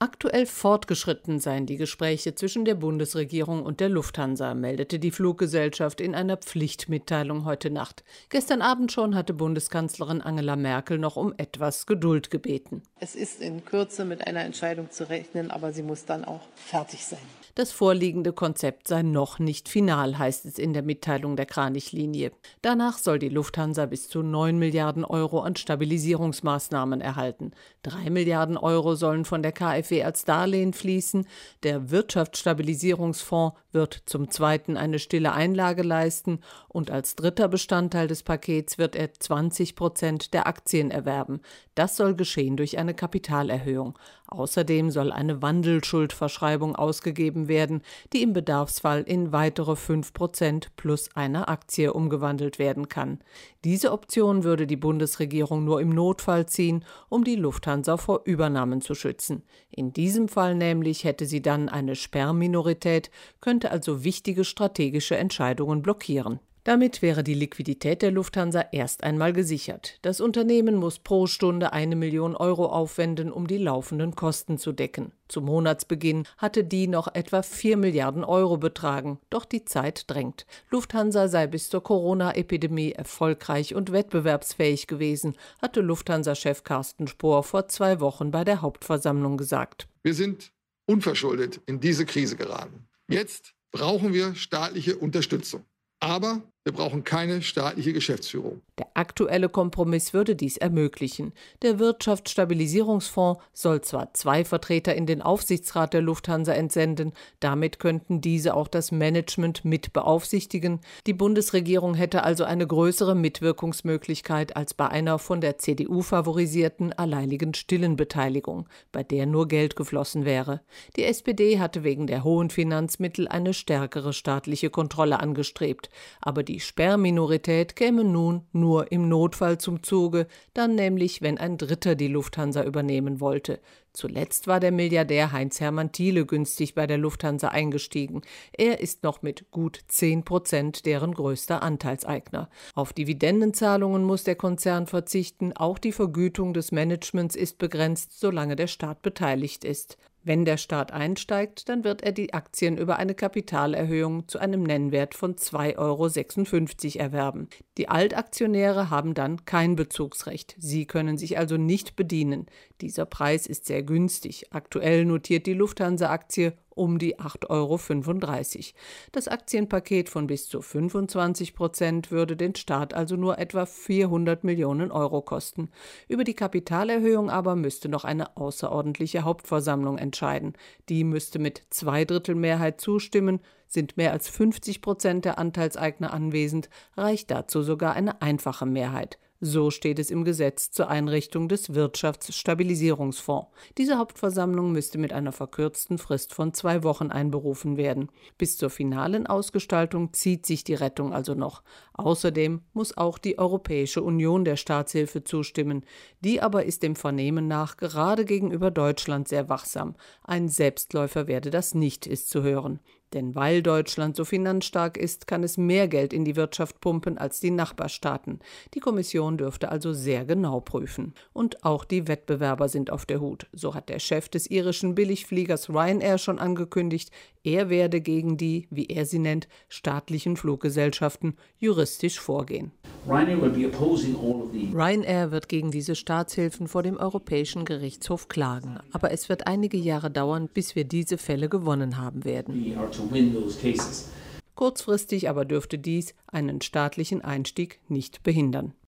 Aktuell fortgeschritten seien die Gespräche zwischen der Bundesregierung und der Lufthansa, meldete die Fluggesellschaft in einer Pflichtmitteilung heute Nacht. Gestern Abend schon hatte Bundeskanzlerin Angela Merkel noch um etwas Geduld gebeten. Es ist in Kürze mit einer Entscheidung zu rechnen, aber sie muss dann auch fertig sein. Das vorliegende Konzept sei noch nicht final, heißt es in der Mitteilung der Kranichlinie. Danach soll die Lufthansa bis zu 9 Milliarden Euro an Stabilisierungsmaßnahmen erhalten. 3 Milliarden Euro sollen von der KfW als Darlehen fließen. Der Wirtschaftsstabilisierungsfonds wird zum Zweiten eine stille Einlage leisten und als dritter Bestandteil des Pakets wird er 20% der Aktien erwerben. Das soll geschehen durch eine Kapitalerhöhung. Außerdem soll eine Wandelschuldverschreibung ausgegeben werden, die im Bedarfsfall in weitere 5% plus einer Aktie umgewandelt werden kann. Diese Option würde die Bundesregierung nur im Notfall ziehen, um die Lufthansa vor Übernahmen zu schützen. In diesem Fall nämlich hätte sie dann eine Sperrminorität, könnte also wichtige strategische Entscheidungen blockieren. Damit wäre die Liquidität der Lufthansa erst einmal gesichert. Das Unternehmen muss pro Stunde 1 Million Euro aufwenden, um die laufenden Kosten zu decken. Zum Monatsbeginn hatte die noch etwa 4 Milliarden Euro betragen. Doch die Zeit drängt. Lufthansa sei bis zur Corona-Epidemie erfolgreich und wettbewerbsfähig gewesen, hatte Lufthansa-Chef Carsten Spohr vor 2 Wochen bei der Hauptversammlung gesagt. Wir sind unverschuldet in diese Krise geraten. Jetzt brauchen wir staatliche Unterstützung. Aber wir brauchen keine staatliche Geschäftsführung. Der aktuelle Kompromiss würde dies ermöglichen. Der Wirtschaftsstabilisierungsfonds soll zwar 2 Vertreter in den Aufsichtsrat der Lufthansa entsenden, damit könnten diese auch das Management mit beaufsichtigen. Die Bundesregierung hätte also eine größere Mitwirkungsmöglichkeit als bei einer von der CDU favorisierten alleinigen stillen Beteiligung, bei der nur Geld geflossen wäre. Die SPD hatte wegen der hohen Finanzmittel eine stärkere staatliche Kontrolle angestrebt, aber die Sperrminorität käme nun nur im Notfall zum Zuge, dann nämlich, wenn ein Dritter die Lufthansa übernehmen wollte. Zuletzt war der Milliardär Heinz-Hermann Thiele günstig bei der Lufthansa eingestiegen. Er ist noch mit gut 10% deren größter Anteilseigner. Auf Dividendenzahlungen muss der Konzern verzichten. Auch die Vergütung des Managements ist begrenzt, solange der Staat beteiligt ist. Wenn der Staat einsteigt, dann wird er die Aktien über eine Kapitalerhöhung zu einem Nennwert von 2,56 € erwerben. Die Altaktionäre haben dann kein Bezugsrecht. Sie können sich also nicht bedienen. Dieser Preis ist sehr günstig. Aktuell notiert die Lufthansa-Aktie um die 8,35 €. Das Aktienpaket von bis zu 25% würde den Staat also nur etwa 400 Millionen Euro kosten. Über die Kapitalerhöhung aber müsste noch eine außerordentliche Hauptversammlung entscheiden. Die müsste mit 2/3 Mehrheit zustimmen. Sind mehr als 50% der Anteilseigner anwesend, reicht dazu sogar eine einfache Mehrheit. So steht es im Gesetz zur Einrichtung des Wirtschaftsstabilisierungsfonds. Diese Hauptversammlung müsste mit einer verkürzten Frist von 2 Wochen einberufen werden. Bis zur finalen Ausgestaltung zieht sich die Rettung also noch. Außerdem muss auch die Europäische Union der Staatshilfe zustimmen. Die aber ist dem Vernehmen nach gerade gegenüber Deutschland sehr wachsam. Ein Selbstläufer werde das nicht, ist zu hören. Denn weil Deutschland so finanzstark ist, kann es mehr Geld in die Wirtschaft pumpen als die Nachbarstaaten. Die Kommission dürfte also sehr genau prüfen. Und auch die Wettbewerber sind auf der Hut. So hat der Chef des irischen Billigfliegers Ryanair schon angekündigt, er werde gegen die, wie er sie nennt, staatlichen Fluggesellschaften juristisch vorgehen. Ryanair wird gegen diese Staatshilfen vor dem Europäischen Gerichtshof klagen. Aber es wird einige Jahre dauern, bis wir diese Fälle gewonnen haben werden. Kurzfristig aber dürfte dies einen staatlichen Einstieg nicht behindern.